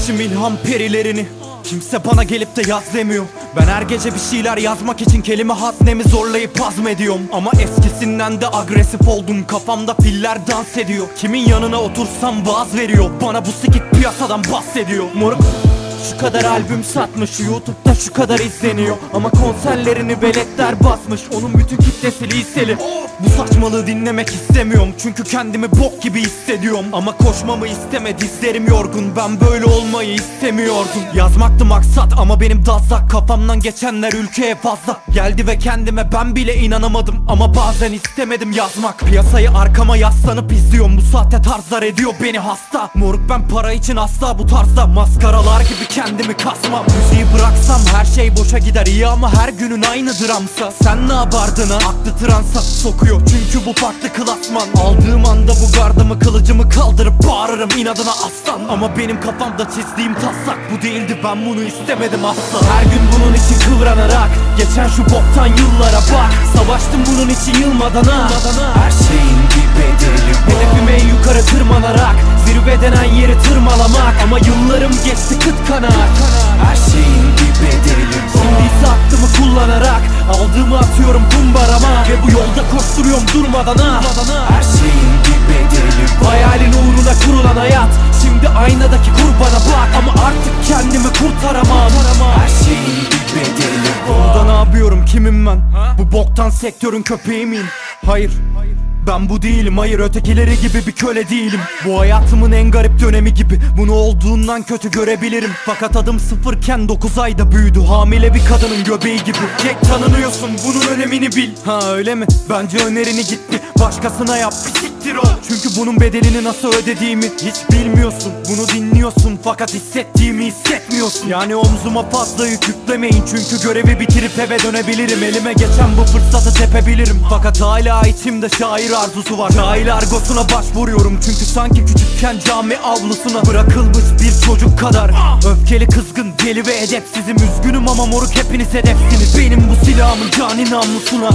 Çekmişim ilham perilerini, kimse bana gelip de yaz demiyor. Ben her gece bir şeyler yazmak için kelime haznemi zorlayıp hazmediyorum. Ama eskisinden de agresif oldum, kafamda filler dans ediyor. Kimin yanına otursam vaaz veriyor, bana bu sikik piyasadan bahsediyor. Moruk şu kadar albüm satmış, YouTube'da şu kadar izleniyor. Ama konserlerini veletler basmış, onun bütün kitlesi liseli. Bu saçmalığı dinlemek istemiyorum, çünkü kendimi bok gibi hissediyorum. Ama koşmamı isteme, dizlerim yorgun, ben böyle olmayı istemiyordum. Yazmaktı maksat ama benim dazlak, kafamdan geçenler ülkeye fazla geldi ve kendime ben bile inanamadım. Ama bazen istemedim yazmak. Piyasayı arkama yaslanıp izliyorum, bu sahte tarzlar ediyor beni hasta. Moruk ben para için asla bu tarzda maskaralar gibi kendimi kasmam. Müziği bıraksam her şey boşa gider, iyi ama her günün aynı dramsa. Sen ne yapardın ha? Aklı transa sokuyor çünkü bu farklı klasman. Aldığım anda bu gardımı, kılıcımı kaldırıp bağırırım inadına aslan. Ama benim kafamda çizdiğim taslak bu değildi, ben bunu istemedim asla. Her gün bunun için kıvranarak geçen şu boktan yıllara bak. Savaştım bunun için yılmadan ha. Her şeyin bir bedeli var. Hedefim en yukarı tırmanarak zirve denen yeri tırmalamak. Ama yıllarım geçti kıt kanaat. Her şeyin bir bedeli var. Şimdi ise aklımı kullanarak aldığımı atıyorum kumbarama. Ve bu yolda koşturuyorum durmadan ha. Her şeyin bir bedeli var. Hayalin uğruna kurulan hayat, şimdi aynadaki kurbana bak. Ama artık kendimi kurtaramam. Her şeyin bir bedeli var. Burada ne yapıyorum, kimim ben? Bu boktan sektörün köpeği miyim? Hayır, ben bu değilim, hayır ötekileri gibi bir köle değilim. Bu hayatımın en garip dönemi gibi, bunu olduğundan kötü görebilirim. Fakat adım sıfırken 9 ayda büyüdü, hamile bir kadının göbeği gibi. Jack tanınıyorsun, bunun önemini bil. Ha öyle mi? Bence önerini gitti başkasına yap, siktir ol. Çünkü bunun bedelini nasıl ödediğimi hiç bilmiyorsun. Bunu dinliyorsun fakat hissettiğimi hissetmiyorsun. Yani omzuma fazla yük yüklemeyin, çünkü görevi bitirip eve dönebilirim. Elime geçen bu fırsatı tepebilirim. Fakat hala içimde şair arzusu var. Cahil argosuna başvuruyorum, çünkü sanki küçükken cami avlusuna bırakılmış bir çocuk kadar. Öfkeli, kızgın, deli ve edepsizim. Üzgünüm ama moruk hepiniz hedefsiniz. Benim bu silahımın cani namlusuna.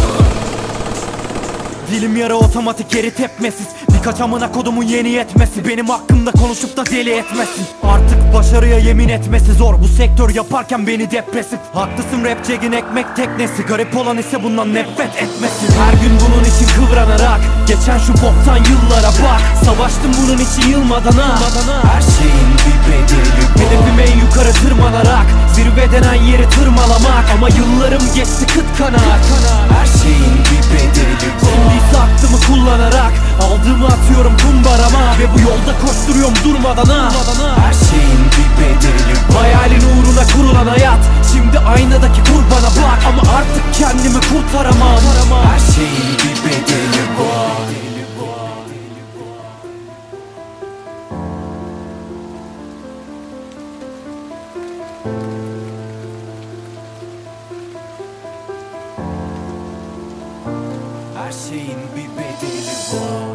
Dilim yarı otomatik, geri tepmesiz. Birkaç amına kodumun yeni yetmesi benim hakkımda konuşup da deli etmesin. Artık başarıya yemin etmesi zor, bu sektör yaparken beni depresif. Haklısın, rap Jack'in ekmek teknesi, garip olan ise bundan nefret etmesi. Her gün bunun için kıvranarak geçen şu boktan yıllara bak. Savaştım bunun için yılmadan ha. Her şeyin bir bedeli var. Hedefim en yukarı tırmanarak zirve denen yeri tırmalamak. Ama yıllarım geçti kıt kanaat. Her şeyin bir bedeli var. Şimdi ise aklımı kullanarak aldığımı atıyorum kumbarama. Ve bu yolda koşturuyorum durmadan ha. Her şeyin bir bedeli var. Hayalin uğruna kurulan hayat, şimdi aynadaki kurbana bak. Ama artık kendimi kurtaramam. Her şeyin bir bedeli var. Her şeyin bir bedeli var.